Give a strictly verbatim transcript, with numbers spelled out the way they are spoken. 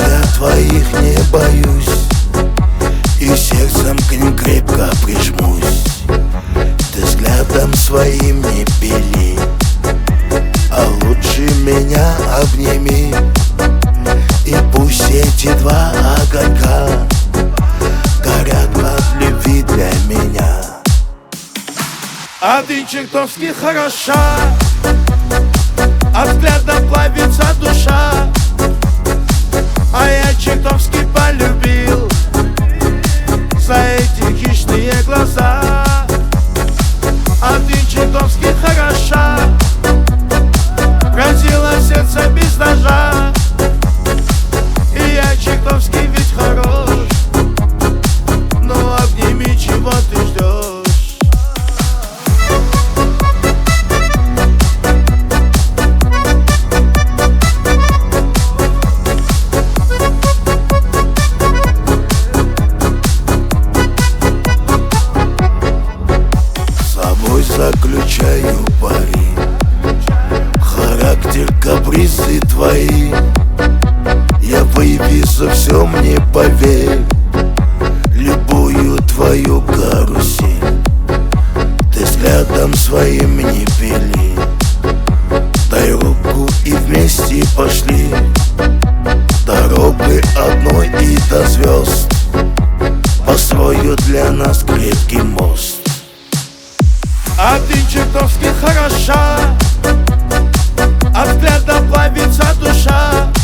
взгляд твоих не боюсь, и сердцем к ним крепко прижмусь. Ты взглядом своим не пили, а лучше меня обними. И пусть эти два огонька горят от любви для меня. А ты чертовски хороша, от взгляда плавится душа, а я чертовски полюбил за эти хищные глаза. А ты чертовски хороша, пронзила сердце без ножа, и я чертовски ведь хорош. Ну обними, чего ты ждешь? Заключаю пари, характер, капризы твои я вывезу, все мне поверь. Любую твою карусель ты взглядом своим не пили. Дай руку и вместе пошли дорогой одной и до звезд. Построю для нас крепкий мост. А ты чертовски хороша, от взгляда плавится душа,